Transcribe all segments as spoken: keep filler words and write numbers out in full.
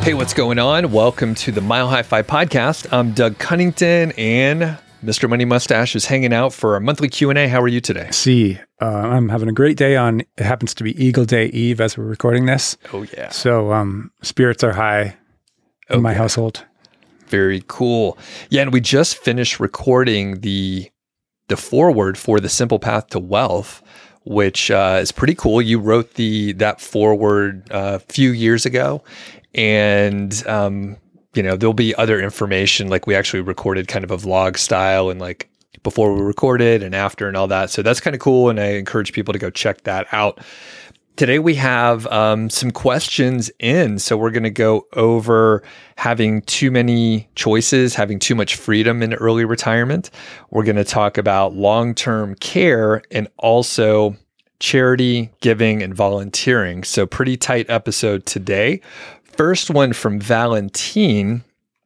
Hey, what's going on? Welcome to the Mile High Five podcast. I'm Doug Cunnington, and Mister Money Mustache is hanging out for our monthly Q and A. How are you today? See, uh, I'm having a great day on, it happens to be Eagle Day Eve as we're recording this. Oh, yeah. So um, spirits are high in okay. my household. Very cool. Yeah, and we just finished recording the the foreword for The Simple Path to Wealth, which uh, is pretty cool. You wrote the that foreword uh, a few years ago. And, um, you know, there'll be other information, like we actually recorded kind of a vlog style and like before we recorded and after and all that. So that's kind of cool. And I encourage people to go check that out. Today we have um, some questions in. So we're going to go over having too many choices, having too much freedom in early retirement. We're going to talk about long-term care and also charity, giving, and volunteering. So pretty tight episode today. First one from Valentine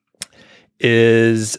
is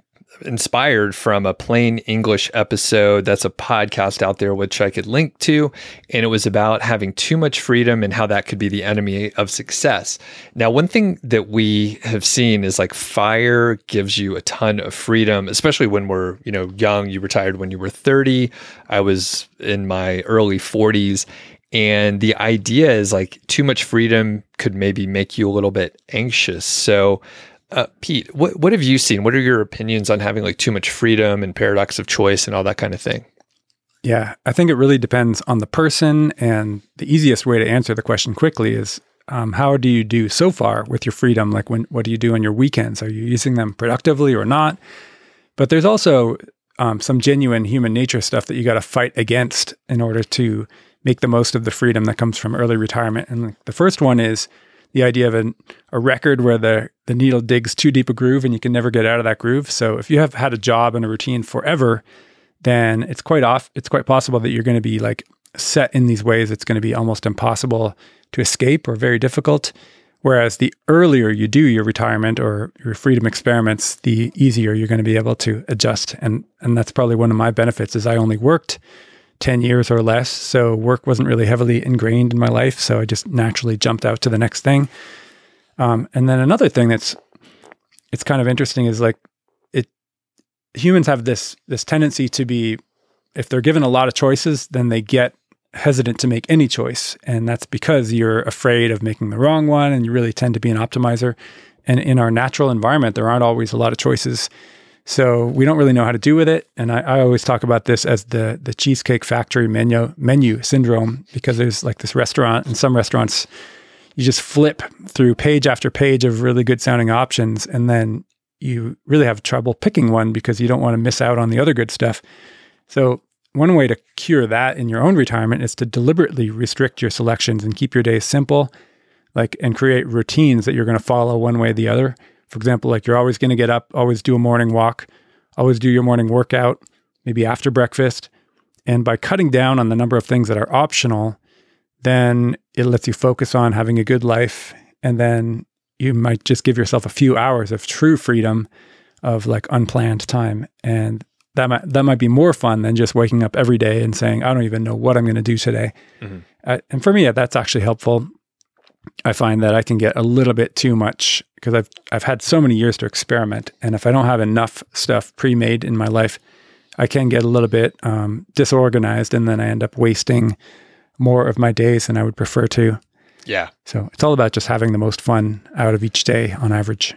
inspired from a Plain English episode. That's a podcast out there, which I could link to. And it was about having too much freedom and how that could be the enemy of success. Now, one thing that we have seen is like FIRE gives you a ton of freedom, especially when we're, you know, young. You retired when you were thirty. I was in my early forties. And the idea is like too much freedom could maybe make you a little bit anxious. So, uh, Pete, what what have you seen? What are your opinions on having like too much freedom and paradox of choice and all that kind of thing? Yeah, I think it really depends on the person. And the easiest way to answer the question quickly is, um, how do you do so far with your freedom? Like when, what do you do on your weekends? Are you using them productively or not? But there's also um, some genuine human nature stuff that you got to fight against in order to make the most of the freedom that comes from early retirement. And the first one is the idea of an, a record where the, the needle digs too deep a groove and you can never get out of that groove. So if you have had a job and a routine forever, then it's quite off. It's quite possible that you're going to be like set in these ways. It's going to be almost impossible to escape or very difficult. Whereas the earlier you do your retirement or your freedom experiments, the easier you're going to be able to adjust. And, and that's probably one of my benefits is I only worked ten years or less. So work wasn't really heavily ingrained in my life. So I just naturally jumped out to the next thing. Um, and then another thing that's, it's kind of interesting is like it, humans have this, this tendency to be, if they're given a lot of choices, then they get hesitant to make any choice. And that's because you're afraid of making the wrong one. And you really tend to be an optimizer. And in our natural environment, there aren't always a lot of choices. So we don't really know how to do with it. And I, I always talk about this as the the Cheesecake Factory menu menu syndrome, because there's like this restaurant, and some restaurants, you just flip through page after page of really good sounding options. And then you really have trouble picking one because you don't want to miss out on the other good stuff. So one way to cure that in your own retirement is to deliberately restrict your selections and keep your days simple, like, and create routines that you're going to follow one way or the other. For example, like you're always going to get up, always do a morning walk, always do your morning workout, maybe after breakfast. And by cutting down on the number of things that are optional, then it lets you focus on having a good life. And then you might just give yourself a few hours of true freedom of like unplanned time. And that might, that might be more fun than just waking up every day and saying, I don't even know what I'm going to do today. Mm-hmm. Uh, and for me, yeah, that's actually helpful. I find that I can get a little bit too much because I've I've had so many years to experiment, and if I don't have enough stuff pre-made in my life, I can get a little bit um, disorganized, and then I end up wasting more of my days than I would prefer to. Yeah. So it's all about just having the most fun out of each day on average.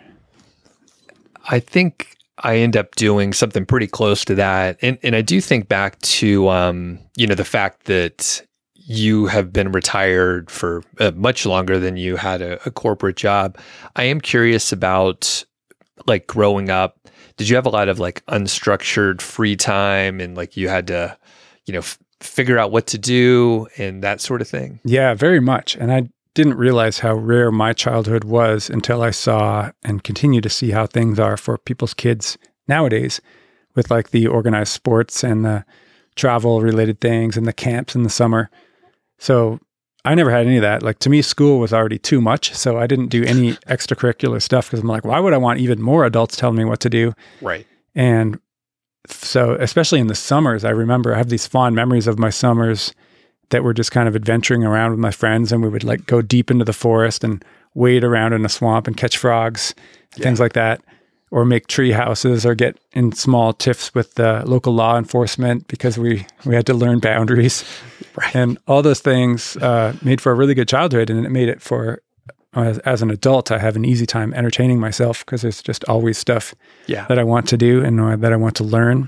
I think I end up doing something pretty close to that, and and I do think back to um, you know the fact that you have been retired for uh, much longer than you had a, a corporate job. I am curious about like growing up. Did you have a lot of like unstructured free time and like you had to, you know, f- figure out what to do and that sort of thing? Yeah, very much. And I didn't realize how rare my childhood was until I saw and continue to see how things are for people's kids nowadays with like the organized sports and the travel related things and the camps in the summer. So I never had any of that. Like to me, school was already too much. So I didn't do any extracurricular stuff because I'm like, why would I want even more adults telling me what to do? Right. And so especially in the summers, I remember I have these fond memories of my summers that were just kind of adventuring around with my friends, and we would like go deep into the forest and wade around in a swamp and catch frogs, yeah. things like that, or make tree houses or get in small tiffs with the local law enforcement because we, we had to learn boundaries. Right. And all those things uh, made for a really good childhood, and it made it for, as, as an adult, I have an easy time entertaining myself because there's just always stuff yeah. that I want to do and uh, that I want to learn.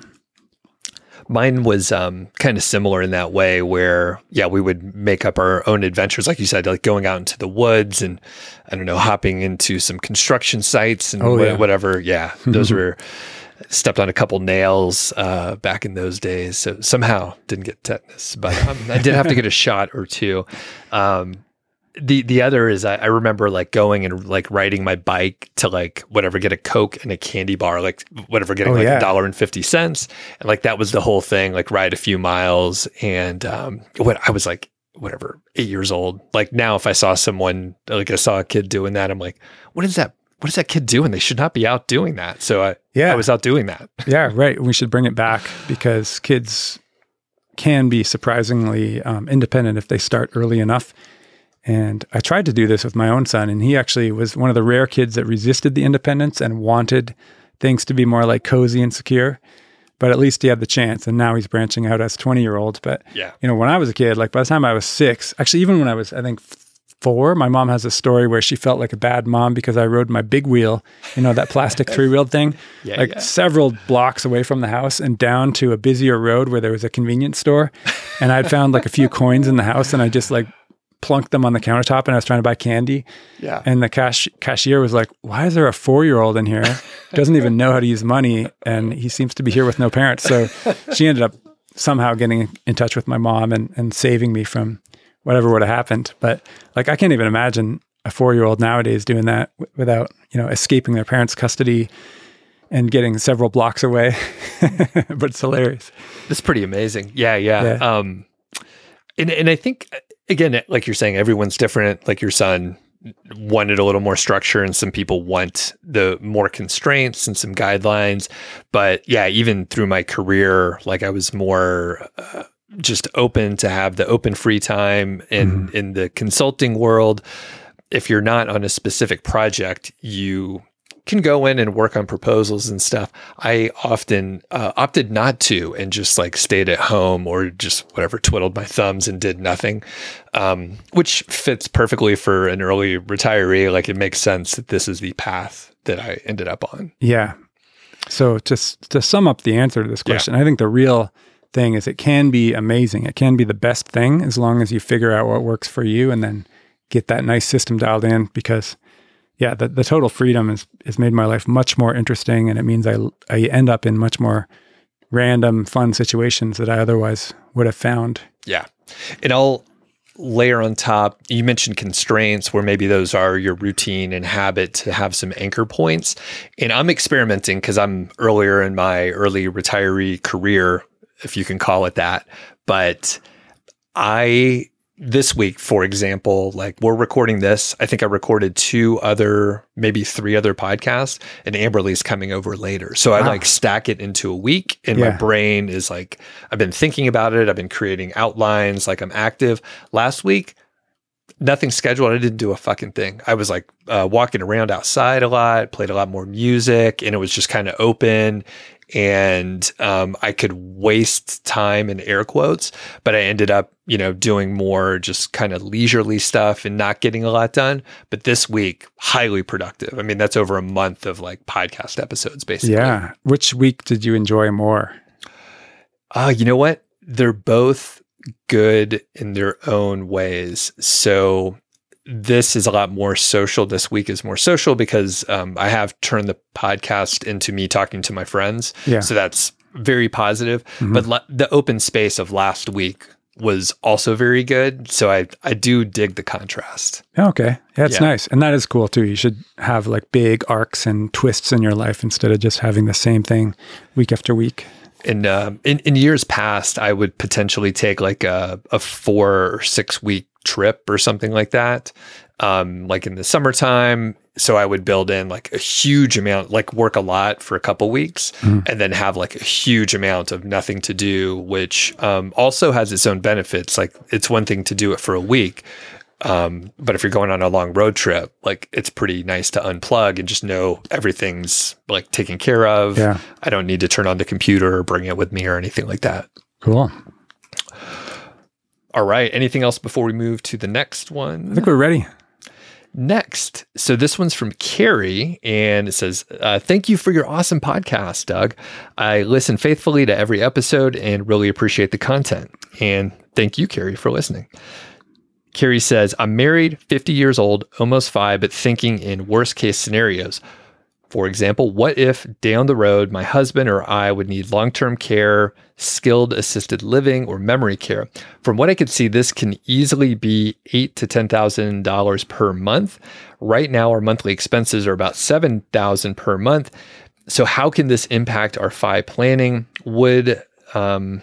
Mine was um, kind of similar in that way where, yeah, we would make up our own adventures, like you said, like going out into the woods and, I don't know, hopping into some construction sites and oh, wh- yeah. whatever. Yeah, those were, stepped on a couple nails uh, back in those days. So somehow didn't get tetanus, but um, I did have to get a shot or two. Um, The the other is I, I remember like going and like riding my bike to like whatever, get a Coke and a candy bar, like whatever, getting oh, like a yeah. dollar and fifty cents. And like that was the whole thing, like ride a few miles. And um, what I was like, whatever, eight years old. Like now if I saw someone, like I saw a kid doing that, I'm like, what is that? What is that kid doing? They should not be out doing that. So I, yeah. I was out doing that. Yeah, right. We should bring it back because kids can be surprisingly um, independent if they start early enough. And I tried to do this with my own son, and he actually was one of the rare kids that resisted the independence and wanted things to be more like cozy and secure. But at least he had the chance, and now he's branching out as a twenty-year-old. But, yeah. you know, when I was a kid, like by the time I was six, actually even when I was, I think, four, my mom has a story where she felt like a bad mom because I rode my big wheel, you know, that plastic three-wheeled thing, yeah, like yeah. several blocks away from the house and down to a busier road where there was a convenience store. And I'd found like a few coins in the house, and I just like plunked them on the countertop, and I was trying to buy candy. Yeah. And the cash cashier was like, why is there a four-year-old in here? Doesn't even know how to use money. And he seems to be here with no parents. So she ended up somehow getting in touch with my mom and, and saving me from whatever would have happened. But like, I can't even imagine a four-year-old nowadays doing that w- without, you know, escaping their parents' custody and getting several blocks away. But it's hilarious. It's pretty amazing. Yeah. Yeah. yeah. Um, and, and I think, again, like you're saying, everyone's different. Like your son wanted a little more structure, and some people want the more constraints and some guidelines. But yeah, even through my career, like I was more uh, just open to have the open free time in, mm-hmm. in the consulting world. If you're not on a specific project, you can go in and work on proposals and stuff. I often uh, opted not to and just like stayed at home or just whatever, twiddled my thumbs and did nothing, um, which fits perfectly for an early retiree. Like it makes sense that this is the path that I ended up on. Yeah. So just to sum up the answer to this question, yeah. I think the real thing is it can be amazing. It can be the best thing as long as you figure out what works for you and then get that nice system dialed in, because yeah, the, the total freedom has, has made my life much more interesting, and it means I, I end up in much more random, fun situations that I otherwise would have found. Yeah. And I'll layer on top, you mentioned constraints where maybe those are your routine and habit to have some anchor points. And I'm experimenting because I'm earlier in my early retiree career, if you can call it that. But I... This week, for example, like we're recording this, I think I recorded two other, maybe three other podcasts, and Amberly's coming over later. So wow. I like stack it into a week, and yeah. my brain is like, I've been thinking about it. I've been creating outlines, like I'm active. Last week, nothing scheduled. I didn't do a fucking thing. I was like uh, walking around outside a lot, played a lot more music, and it was just kind of open. And um, I could waste time in air quotes, but I ended up, you know, doing more just kind of leisurely stuff and not getting a lot done. But this week, highly productive. I mean, that's over a month of like podcast episodes, basically. Yeah. Which week did you enjoy more? Uh, you know what? They're both good in their own ways. So this is a lot more social. This week is more social because um, I have turned the podcast into me talking to my friends. Yeah. So that's very positive. Mm-hmm. But la- the open space of last week was also very good. So I, I do dig the contrast. Okay. Yeah, it's yeah. nice. And that is cool too. You should have like big arcs and twists in your life instead of just having the same thing week after week. And um, in, in years past, I would potentially take like a, a four or six week trip or something like that. Um, like in the summertime, so I would build in like a huge amount, like work a lot for a couple weeks mm. and then have like a huge amount of nothing to do, which um, also has its own benefits. Like it's one thing to do it for a week. Um, but if you're going on a long road trip, like it's pretty nice to unplug and just know everything's like taken care of. Yeah. I don't need to turn on the computer or bring it with me or anything like that. Cool. All right. Anything else before we move to the next one? I think we're ready. Next, so this one's from Carrie, and it says, uh, thank you for your awesome podcast, Doug. I listen faithfully to every episode and really appreciate the content. And thank you, Carrie, for listening. Carrie says, I'm married, fifty years old, almost five, but thinking in worst case scenarios. For example, what if down the road, my husband or I would need long-term care, skilled assisted living, or memory care? From what I could see, this can easily be eight to ten thousand dollars per month. Right now, our monthly expenses are about seven thousand dollars per month. So how can this impact our F I planning? Would um,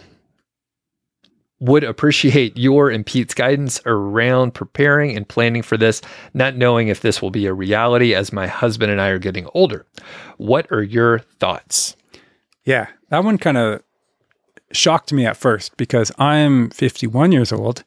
would appreciate your and Pete's guidance around preparing and planning for this, not knowing if this will be a reality as my husband and I are getting older. What are your thoughts? Yeah, that one kind of shocked me at first because I'm fifty-one years old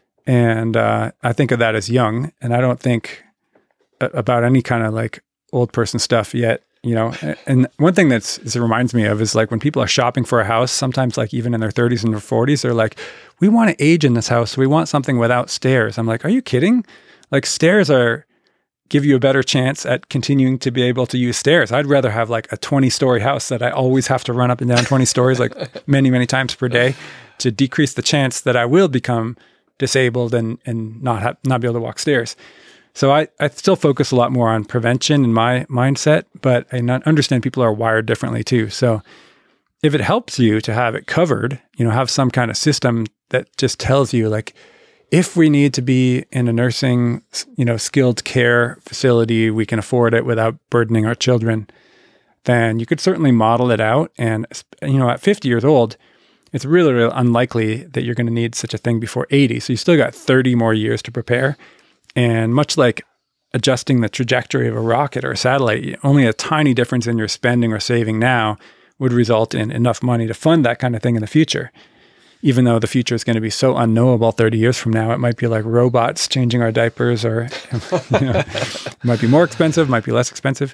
and uh, I think of that as young, and I don't think a- about any kind of like old person stuff yet. You know, and one thing that's this reminds me of is like when people are shopping for a house, sometimes like even in their thirties and their forties, they're like, we want to age in this house. So we want something without stairs. I'm like, are you kidding? Like stairs are give you a better chance at continuing to be able to use stairs. I'd rather have like a twenty story house that I always have to run up and down twenty stories like many, many times per day to decrease the chance that I will become disabled and, and not have, not be able to walk stairs. So I, I still focus a lot more on prevention in my mindset, but I understand people are wired differently too. So if it helps you to have it covered, you know, have some kind of system that just tells you like, if we need to be in a nursing, you know, skilled care facility, we can afford it without burdening our children, then you could certainly model it out. And, you know, at fifty years old, it's really, really unlikely that you're going to need such a thing before eighty. So you still got thirty more years to prepare. And much like adjusting the trajectory of a rocket or a satellite, only a tiny difference in your spending or saving now would result in enough money to fund that kind of thing in the future. Even though the future is going to be so unknowable thirty years from now, it might be like robots changing our diapers, or you know, it might be more expensive, might be less expensive.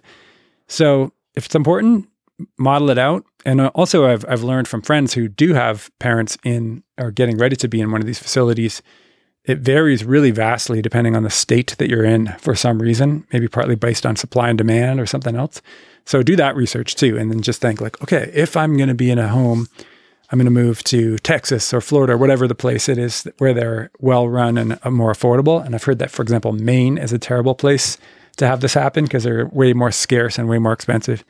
So if it's important, model it out. And also I've I've learned from friends who do have parents in or getting ready to be in one of these facilities. It varies really vastly depending on the state that you're in for some reason, maybe partly based on supply and demand or something else. So do that research too. And then just think like, okay, if I'm going to be in a home, I'm going to move to Texas or Florida or whatever the place it is where they're well run and more affordable. And I've heard that, for example, Maine is a terrible place to have this happen because they're way more scarce and way more expensive.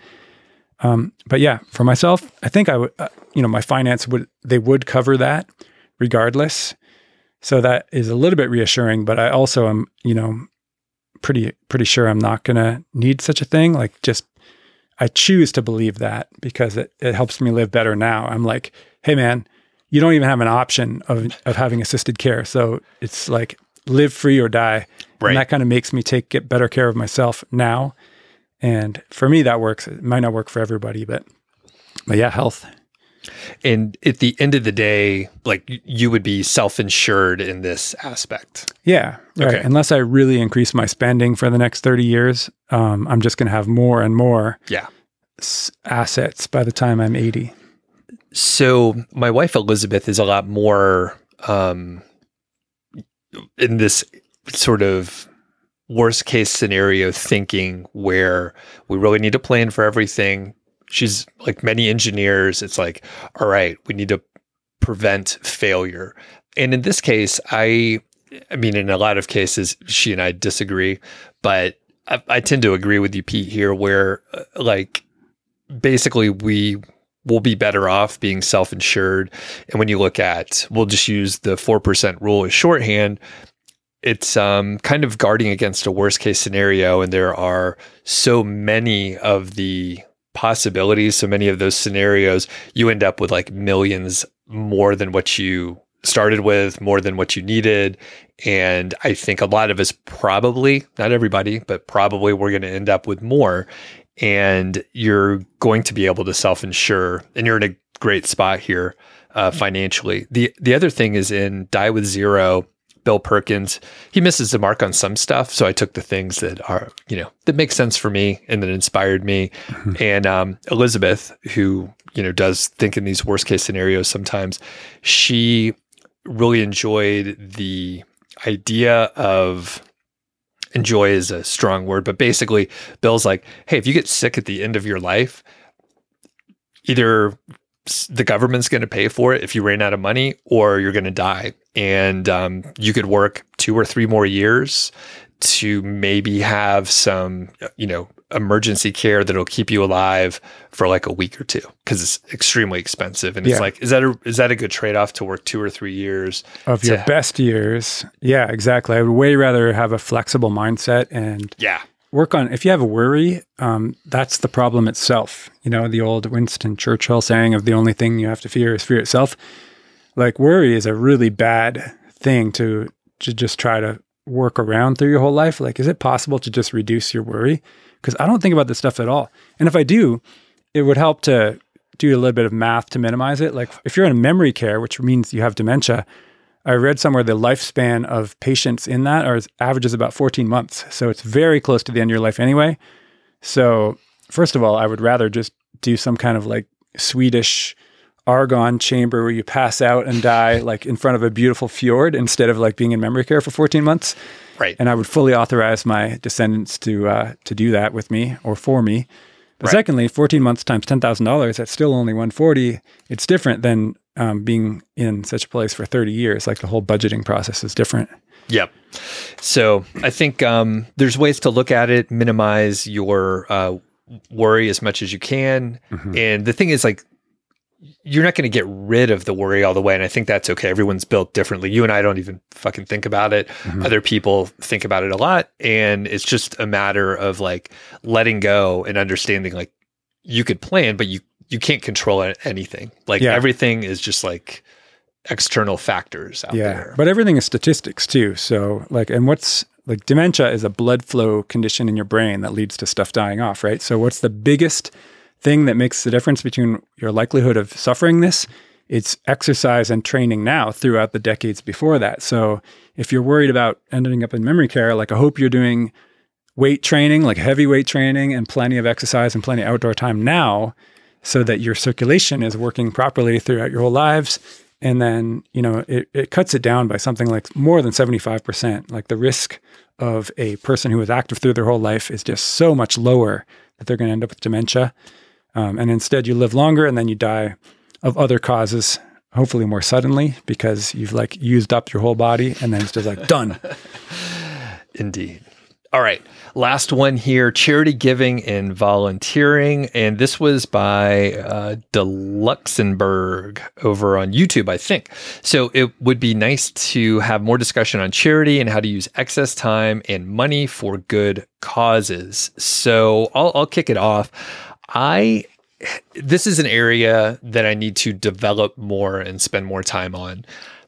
Um, but yeah, for myself, I think I would, uh, you know, my finance would, they would cover that regardless. So that is a little bit reassuring, but I also am, you know, pretty, pretty sure I'm not going to need such a thing. Like just, I choose to believe that because it, it helps me live better now. I'm like, hey man, you don't even have an option of, of having assisted care. So it's like live free or die. Right. And that kind of makes me take, get better care of myself now. And for me, that works. It might not work for everybody, but, but yeah, health. And at the end of the day, like you would be self-insured in this aspect. Yeah. Right. Okay. Unless I really increase my spending for the next thirty years, um, I'm just going to have more and more yeah. s- assets by the time I'm eighty. So my wife, Elizabeth, is a lot more um, in this sort of worst case scenario thinking where we really need to plan for everything. She's like many engineers. It's like, all right, we need to prevent failure. And in this case, I, I mean, in a lot of cases, she and I disagree, but I, I tend to agree with you, Pete, here, where uh, like basically we will be better off being self-insured. And when you look at, we'll just use the four percent rule as shorthand. It's um, kind of guarding against a worst case scenario. And there are so many of the possibilities, so many of those scenarios, you end up with like millions more than what you started with more than what you needed. And I think a lot of us probably, not everybody, but probably we're going to end up with more. And you're going to be able to self-insure, and you're in a great spot here uh, financially. The the other thing is in Die with Zero, Bill Perkins, he misses the mark on some stuff. So I took the things that are, you know, that make sense for me and that inspired me. Mm-hmm. And um, Elizabeth, who, you know, does think in these worst case scenarios sometimes, she really enjoyed the idea of, enjoy is a strong word, but basically Bill's like, hey, if you get sick at the end of your life, either the government's going to pay for it if you ran out of money, or you're going to die. And um, you could work two or three more years to maybe have some, you know, emergency care that'll keep you alive for like a week or two, because it's extremely expensive. And yeah. It's like, is that a, is that a good trade-off to work two or three years of to, your best years? Yeah, exactly. I would way rather have a flexible mindset and yeah. work on, if you have a worry, um, that's the problem itself. You know, the old Winston Churchill saying of the only thing you have to fear is fear itself. Like, worry is a really bad thing to, to just try to work around through your whole life. Like, is it possible to just reduce your worry? Because I don't think about this stuff at all. And if I do, it would help to do a little bit of math to minimize it. Like if you're in memory care, which means you have dementia, I read somewhere the lifespan of patients in that are averages about fourteen months. So it's very close to the end of your life anyway. So first of all, I would rather just do some kind of like Swedish argon chamber where you pass out and die like in front of a beautiful fjord instead of like being in memory care for fourteen months. Right. And I would fully authorize my descendants to uh, to do that with me or for me. But right. Secondly, fourteen months times ten thousand dollars, that's still only one hundred forty thousand dollars. It's different than um, being in such a place for thirty years. Like the whole budgeting process is different. Yep. So I think um, there's ways to look at it, minimize your uh, worry as much as you can. Mm-hmm. And the thing is, like, you're not going to get rid of the worry all the way. And I think that's okay. Everyone's built differently. You and I don't even fucking think about it. Mm-hmm. Other people think about it a lot. And it's just a matter of like letting go and understanding like you could plan, but you, you can't control anything. Like yeah. Everything is just like external factors out yeah. there. But everything is statistics too. So like, and what's like dementia is a blood flow condition in your brain that leads to stuff dying off, right? So what's the biggest thing that makes the difference between your likelihood of suffering this? It's exercise and training now throughout the decades before that. So if you're worried about ending up in memory care, like I hope you're doing weight training, like heavy weight training and plenty of exercise and plenty of outdoor time now so that your circulation is working properly throughout your whole lives. And then, you know, it, it cuts it down by something like more than seventy-five percent. Like the risk of a person who is active through their whole life is just so much lower that they're going to end up with dementia. Um, and instead you live longer and then you die of other causes, hopefully more suddenly because you've like used up your whole body and then it's just like done. Indeed. All right. Last one here, charity giving and volunteering. And this was by uh, DeLuxemburg over on YouTube, I think. So it would be nice to have more discussion on charity and how to use excess time and money for good causes. So I'll, I'll kick it off. I, this is an area that I need to develop more and spend more time on.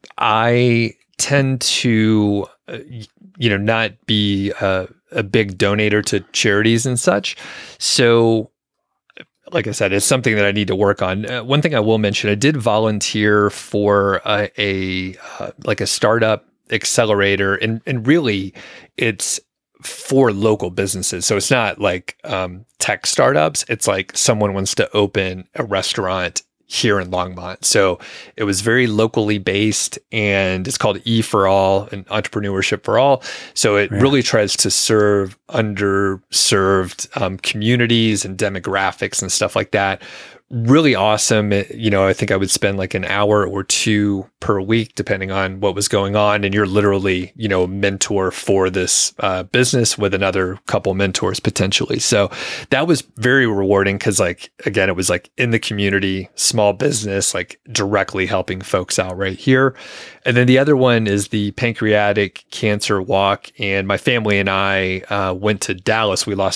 I tend to, uh, you know, not be a, a big donator to charities and such. So, like I said, it's something that I need to work on. Uh, one thing I will mention, I did volunteer for a, a uh, like a startup accelerator, and and really, it's for local businesses. So it's not like um, tech startups. It's like someone wants to open a restaurant here in Longmont. So it was very locally based, and it's called E for All and Entrepreneurship for All. So it yeah. really tries to serve underserved um, communities and demographics and stuff like that. Really awesome. It, you know, I think I would spend like an hour or two per week, depending on what was going on. And you're literally, you know, a mentor for this uh, business with another couple mentors potentially. So that was very rewarding because, like, again, it was like in the community, small business, like directly helping folks out right here. And then the other one is the Pancreatic Cancer Walk. And my family and I uh, went to Dallas. We lost our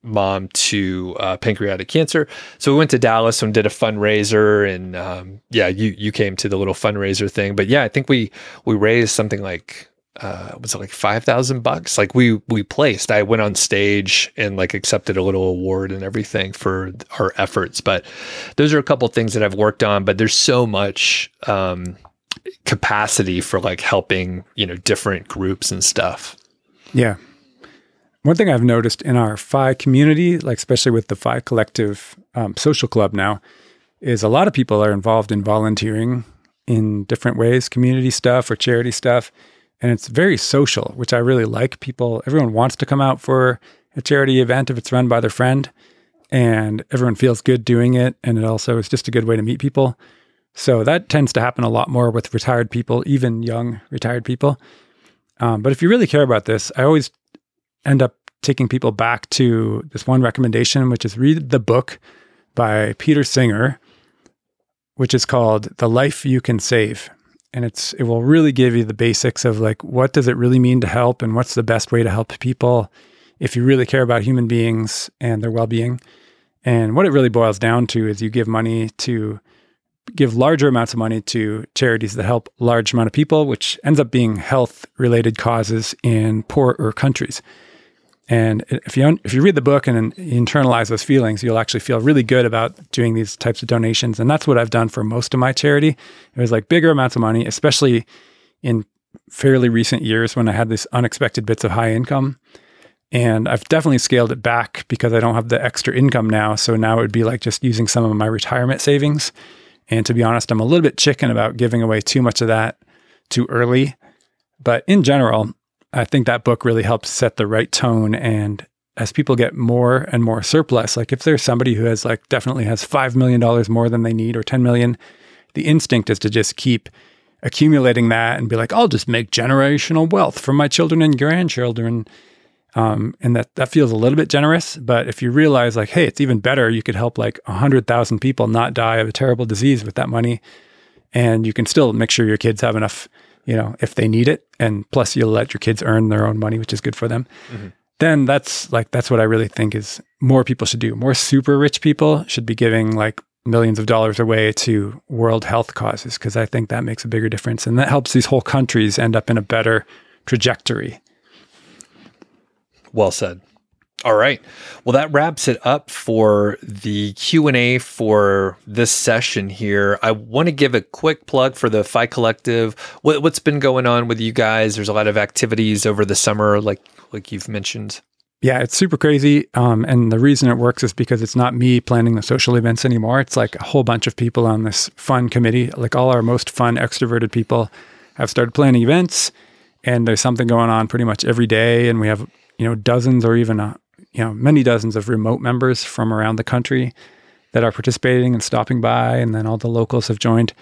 mom to uh, pancreatic cancer. So we went to Dallas and did a fundraiser, and um, yeah, you you came to the little fundraiser thing. But yeah, I think we we raised something like uh, was it like five thousand bucks? Like we we placed. I went on stage and like accepted a little award and everything for our efforts. But those are a couple of things that I've worked on. But there's so much um, capacity for like helping, you know, different groups and stuff. Yeah. One thing I've noticed in our Phi community, like especially with the Phi Collective um, social club now, is a lot of people are involved in volunteering in different ways, community stuff or charity stuff. And it's very social, which I really like. People, everyone wants to come out for a charity event if it's run by their friend, and everyone feels good doing it. And it also is just a good way to meet people. So that tends to happen a lot more with retired people, even young retired people. Um, but if you really care about this, I always end up taking people back to this one recommendation, which is read the book by Peter Singer, which is called The Life You Can Save. And it's it will really give you the basics of like, what does it really mean to help and what's the best way to help people if you really care about human beings and their well-being. And what it really boils down to is you give money to give larger amounts of money to charities that help large amount of people, which ends up being health-related causes in poorer countries. And if you if you read the book and internalize those feelings, you'll actually feel really good about doing these types of donations. And that's what I've done for most of my charity. It was like bigger amounts of money, especially in fairly recent years when I had these unexpected bits of high income. And I've definitely scaled it back because I don't have the extra income now. So now it would be like just using some of my retirement savings. And to be honest, I'm a little bit chicken about giving away too much of that too early. But in general, I think that book really helps set the right tone. And as people get more and more surplus, like if there's somebody who has like definitely has five million dollars more than they need or ten million, the instinct is to just keep accumulating that and be like, I'll just make generational wealth for my children and grandchildren. Um, and that, that feels a little bit generous. But if you realize like, hey, it's even better, you could help like one hundred thousand people not die of a terrible disease with that money. And you can still make sure your kids have enough, you know, if they need it. And plus you'll let your kids earn their own money, which is good for them. Mm-hmm. Then that's like, that's what I really think is more people should do. More super rich people should be giving like millions of dollars away to world health causes, because I think that makes a bigger difference. And that helps these whole countries end up in a better trajectory. Well said. All right. Well, that wraps it up for the Q and A for this session here. I want to give a quick plug for the Phi Collective. What, what's been going on with you guys? There's a lot of activities over the summer, like like you've mentioned. Yeah, it's super crazy. Um, and the reason it works is because it's not me planning the social events anymore. It's like a whole bunch of people on this fun committee. Like all our most fun, extroverted people have started planning events, and there's something going on pretty much every day. And we have, you know, dozens or even, uh, you know, many dozens of remote members from around the country that are participating and stopping by. And then all the locals have joined.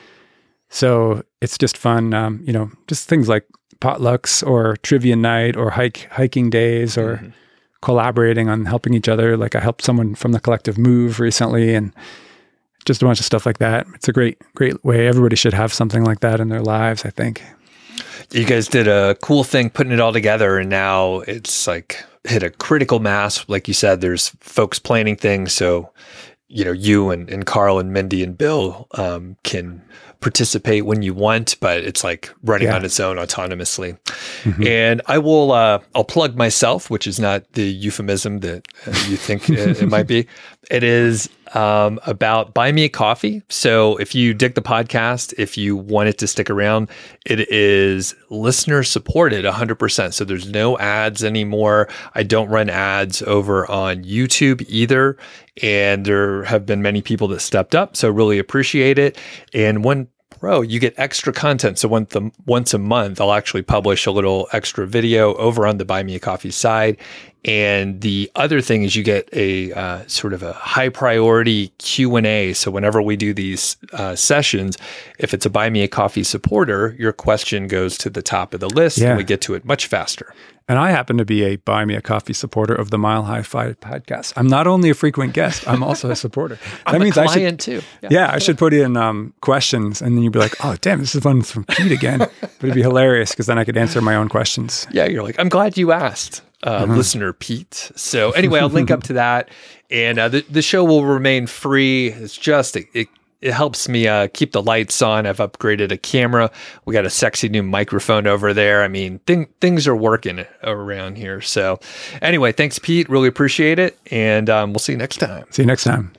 So it's just fun, um, you know, just things like potlucks or trivia night or hike hiking days or mm-hmm. collaborating on helping each other. Like I helped someone from the collective move recently and just a bunch of stuff like that. It's a great, great way. Everybody should have something like that in their lives, I think. You guys did a cool thing putting it all together, and now it's like hit a critical mass. Like you said, there's folks planning things. So, you know, you and, and Carl and Mindy and Bill um, can participate when you want, but it's like running yeah. on its own autonomously. Mm-hmm. And I will, uh, I'll plug myself, which is not the euphemism that uh, you think it, it might be. It is um, about Buy Me a Coffee. So if you dig the podcast, if you want it to stick around, it is listener supported one hundred percent. So there's no ads anymore. I don't run ads over on YouTube either. And there have been many people that stepped up. So really appreciate it. And one Pro, you get extra content. So once, the, once a month, I'll actually publish a little extra video over on the Buy Me a Coffee side. And the other thing is you get a uh, sort of a high priority Q and A. So whenever we do these uh, sessions, if it's a Buy Me a Coffee supporter, your question goes to the top of the list yeah. and we get to it much faster. And I happen to be a Buy Me a Coffee supporter of the Mile High Phi podcast. I'm not only a frequent guest, I'm also a supporter. I'm that means a client I should, too. Yeah. yeah, I should put in um, questions, and then you'd be like, oh, damn, this is one from Pete again. But it'd be hilarious because then I could answer my own questions. Yeah, you're like, I'm glad you asked. uh, Mhm. listener Pete. So anyway, I'll link up to that, and uh, the the show will remain free. It's just it. it It helps me uh, keep the lights on. I've upgraded a camera. We got a sexy new microphone over there. I mean, thing, things are working around here. So anyway, thanks, Pete. Really appreciate it. And um, we'll see you next time. See you next time.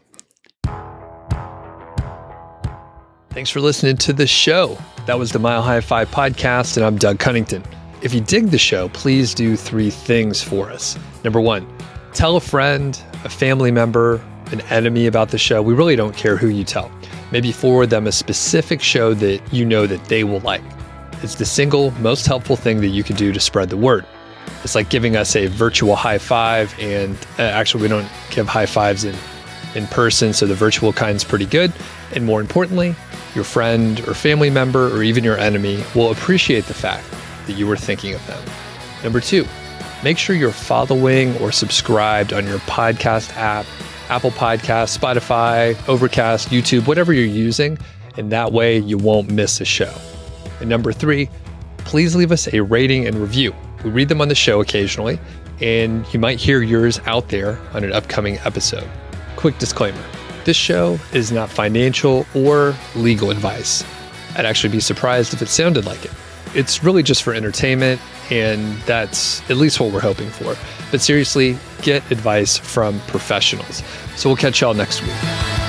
Thanks for listening to the show. That was the Mile High Five podcast, and I'm Doug Cunnington. If you dig the show, please do three things for us. Number one, tell a friend, a family member, an enemy about the show. We really don't care who you tell. Maybe forward them a specific show that you know that they will like. It's the single most helpful thing that you can do to spread the word. It's like giving us a virtual high five, and uh, actually we don't give high fives in, in person, so the virtual kind's pretty good. And more importantly, your friend or family member or even your enemy will appreciate the fact that you were thinking of them. Number two, make sure you're following or subscribed on your podcast app, Apple Podcasts, Spotify, Overcast, YouTube, whatever you're using, and that way you won't miss a show. And number three, please leave us a rating and review. We read them on the show occasionally, and you might hear yours out there on an upcoming episode. Quick disclaimer, this show is not financial or legal advice. I'd actually be surprised if it sounded like it. It's really just for entertainment, and that's at least what we're hoping for. But seriously, get advice from professionals. So we'll catch y'all next week.